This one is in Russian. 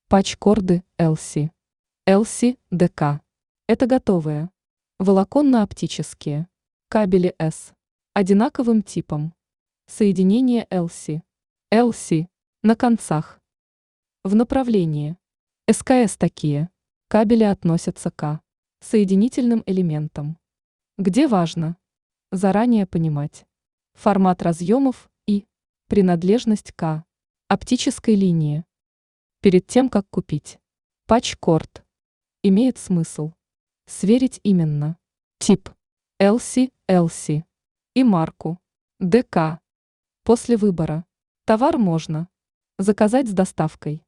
Патч-корды LC. LC ДК. Это готовые. Волоконно-оптические. Кабели S. Одинаковым типом. Соединение LC. LC. На концах. В направлении. СКС такие. Кабели относятся к соединительным элементам. Где важно заранее понимать формат разъемов и принадлежность к оптической линии. Перед тем, как купить патч-корд, имеет смысл сверить именно тип LC и марку ДК. После выбора товар можно заказать с доставкой.